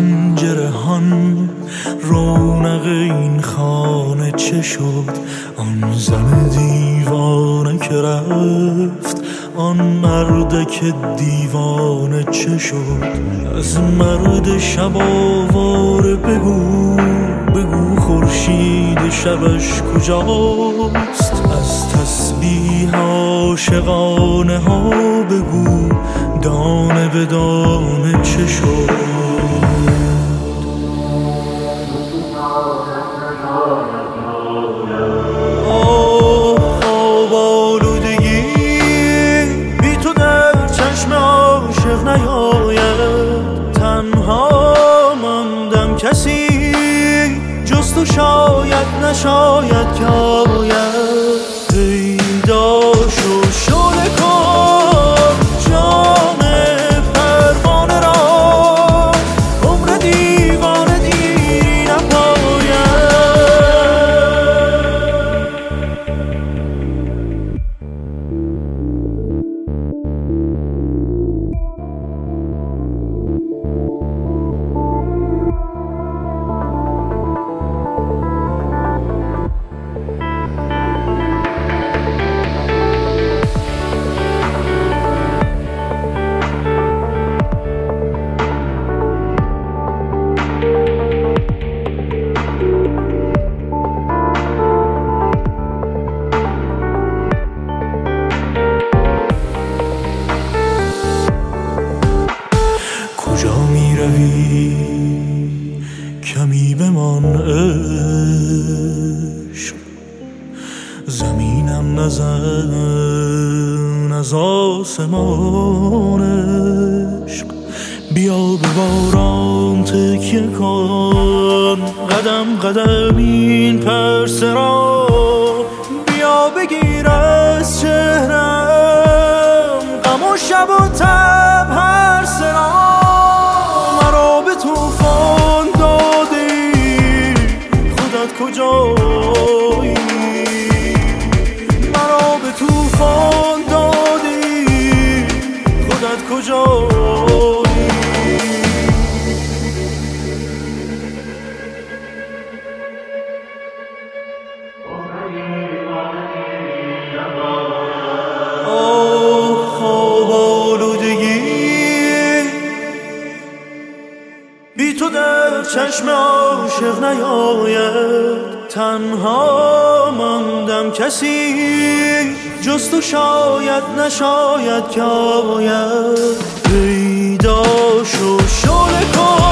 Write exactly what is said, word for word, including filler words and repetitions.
پنجره هان رونق این خانه چه شد؟ آن زن دیوانه که رفت، آن مرد که دیوانه چه شد؟ از مرد شب آواره بگو، بگو خورشید شبش کجاست؟ از تسبیح عاشقانه ها بگو، دانه به دانه چه شد؟ کسی جز تو شاید نشاید که آید، پیدا شو شعله کن جام پروانه را، عمر دیوانه دیری نپاید. کجا می روی کمی بمان عشق، زمینم نزن از آسمان عشق. بیا به باران تکیه کن، قدم قدم این پرسه را، بیا بگیر از چهرم غم و شب و تب هر سرا. توفان دادی خودت کجایی؟ مرا به توفان دادی خودت کجایی؟ آه خواب آلودگی بی تو در چشم عاشق نیاید، تنها ماندم کسی جز تو شاید نشاید که آید. پیدا شو شعله کن